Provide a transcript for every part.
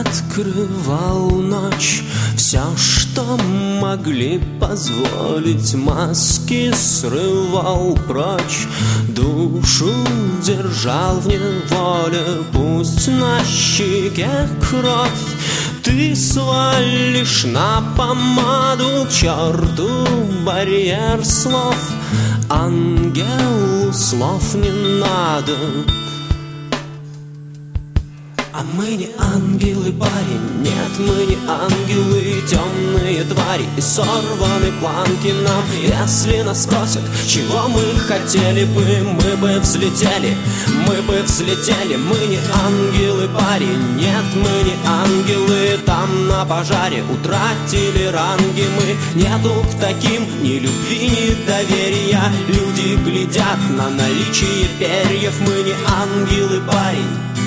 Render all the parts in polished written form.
открывал ночь. Все, что могли позволить, маски срывал прочь. Душу держал в неволе, пусть на щеке кровь. Ты свалишь на помаду к черту барьер слов. Ангелу слов не надо. А мы не ангелы, парень, нет, мы не ангелы. Темные твари и сорваны планки нам. Если нас спросят, чего мы хотели бы, мы бы взлетели, мы бы взлетели. Мы не ангелы, парень, нет, мы не ангелы. Там на пожаре утратили ранги мы. Нету к таким ни любви, ни доверия. Люди глядят на наличие перьев. Мы не ангелы, парень.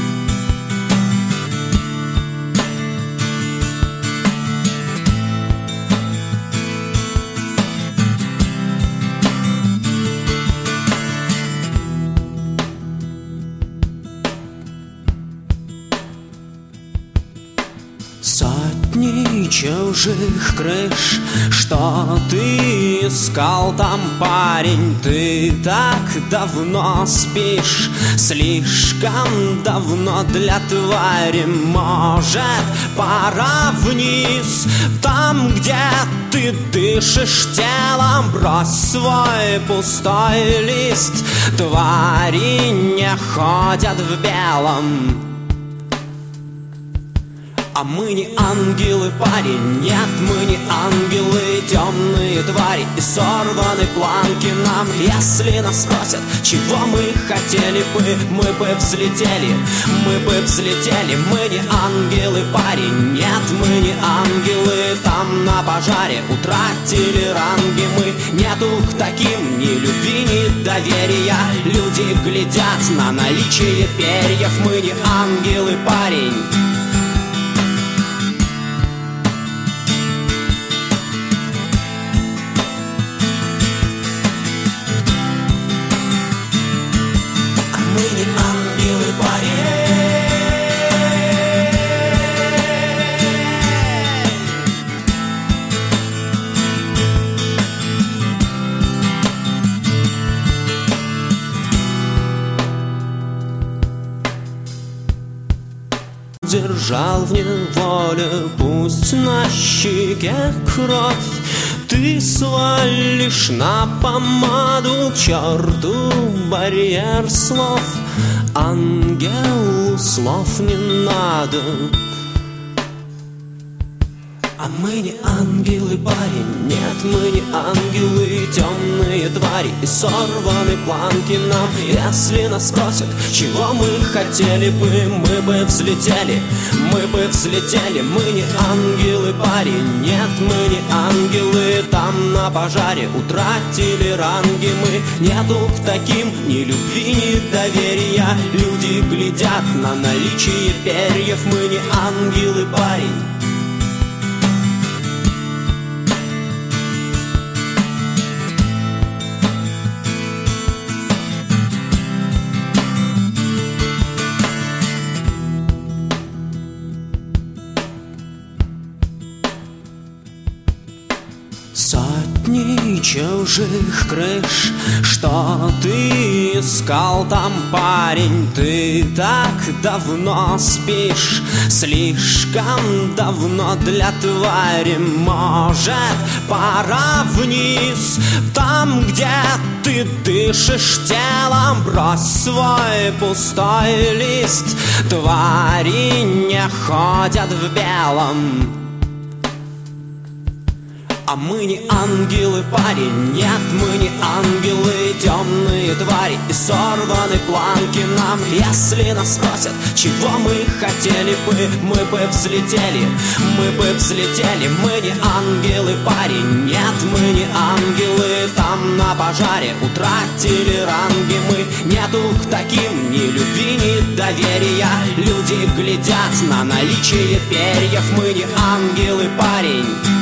Сотни чужих крыш, что ты искал там, парень? Ты так давно спишь, слишком давно для твари. Может, пора вниз, там, где ты дышишь телом. Брось свой пустой лист, твари не ходят в белом. А мы не ангелы, парень, нет, мы не ангелы. Темные твари и сорваны планки нам. Если нас спросят, чего мы хотели бы, мы бы взлетели, мы бы взлетели. Мы не ангелы, парень, нет, мы не ангелы. Там на пожаре утратили ранги мы. Нету к таким ни любви, ни доверия. Люди глядят на наличие перьев. Мы не ангелы, парень. Мы не ангелы, парень. Держал в неволе, пусть на щеке кровь. Ты свалишь на помаду к черту барьер слов. Ангелу слов не надо. А мы не ангелы, парень, нет, мы не ангелы. Темные твари и сорваны планки нам. Если нас спросят, чего мы хотели бы, мы бы взлетели, мы бы взлетели. Мы не ангелы, парень, нет, мы не ангелы. Там на пожаре утратили ранги мы. Нету к таким ни любви, ни доверия. Люди глядят на наличие перьев. Мы не ангелы, парень. Сотни чужих крыш, что ты искал там, парень? Ты так давно спишь, слишком давно для твари. Может, пора вниз, там, где ты дышишь телом. Брось свой пустой лист, твари не ходят в белом. А мы не ангелы, парень, нет, мы не ангелы. Темные твари и сорваны планки нам. Если нас спросят, чего мы хотели бы, мы бы взлетели, мы бы взлетели. Мы не ангелы, парень, нет, мы не ангелы. Там на пожаре утратили ранги мы. Нету к таким ни любви, ни доверия. Люди глядят на наличие перьев. Мы не ангелы, парень.